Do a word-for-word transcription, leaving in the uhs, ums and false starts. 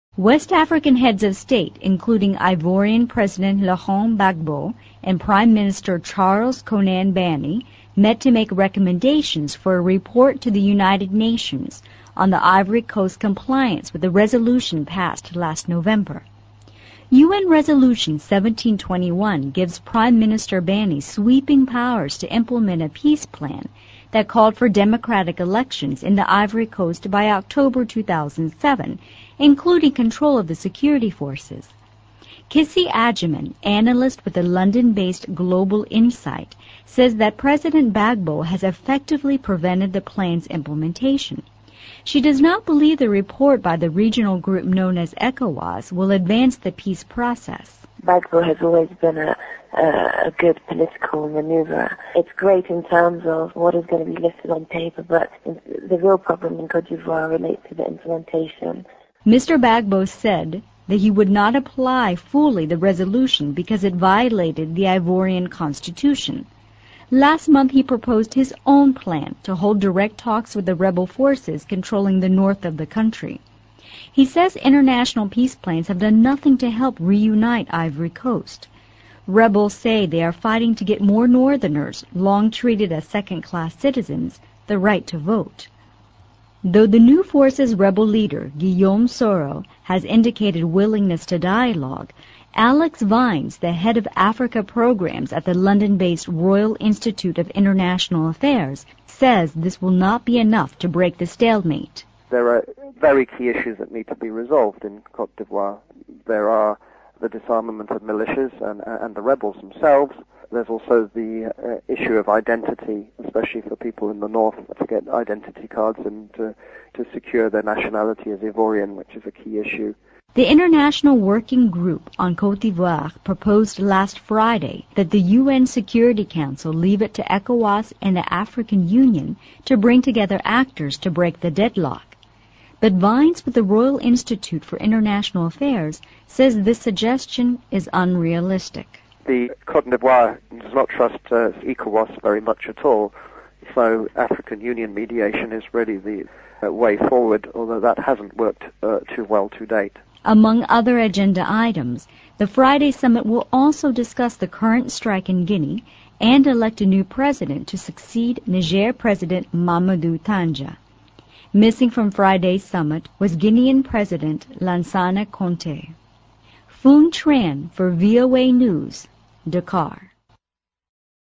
West African heads of state, including Ivorian President Laurent Gbagbo and Prime Minister Charles Konan Banny, met to make recommendations for a report to the United Nations on the Ivory Coast compliance with the resolution passed last November. U N Resolution seventeen twenty-one gives Prime Minister Banny sweeping powers to implement a peace plan that called for democratic elections in the Ivory Coast by October two thousand seven, including control of the security forces. Kissy Agyeman, analyst with the London-based Global Insight, says that President Gbagbo has effectively prevented the plan's implementation. She does not believe the report by the regional group known as ECOWAS will advance the peace process. Gbagbo has always been a, a, a good political maneuver. It's great in terms of what is going to be listed on paper, but the real problem in Cote d'Ivoire relates to the implementation. Mister Gbagbo said that he would not apply fully the resolution because it violated the Ivorian constitution. Last month he proposed his own plan to hold direct talks with the rebel forces controlling the north of the country. He says international peace plans have done nothing to help reunite Ivory Coast. Rebels say they are fighting to get more northerners, long treated as second-class citizens, the right to vote. Though the new force's rebel leader, Guillaume Soro, has indicated willingness to dialogue, Alex Vines, the head of Africa programs at the London-based Royal Institute of International Affairs, says this will not be enough to break the stalemate. There are very key issues that need to be resolved in Cote d'Ivoire. There are the disarmament of militias and, and the rebels themselves. There's also the uh, issue of identity, especially for people in the north, to get identity cards and to, to secure their nationality as Ivorian, which is a key issue. The International Working Group on Cote d'Ivoire proposed last Friday that the U N Security Council leave it to ECOWAS and the African Union to bring together actors to break the deadlock. But Vines with the Royal Institute for International Affairs says this suggestion is unrealistic. The Cote d'Ivoire does not trust uh, ECOWAS very much at all, so African Union mediation is really the uh, way forward, although that hasn't worked uh, too well to date. Among other agenda items, the Friday summit will also discuss the current strike in Guinea and elect a new president to succeed Niger President Mamadou Tanja. Missing from Friday's summit was Guinean President Lansana Conté. Phuong Tran for V O A News, Dakar.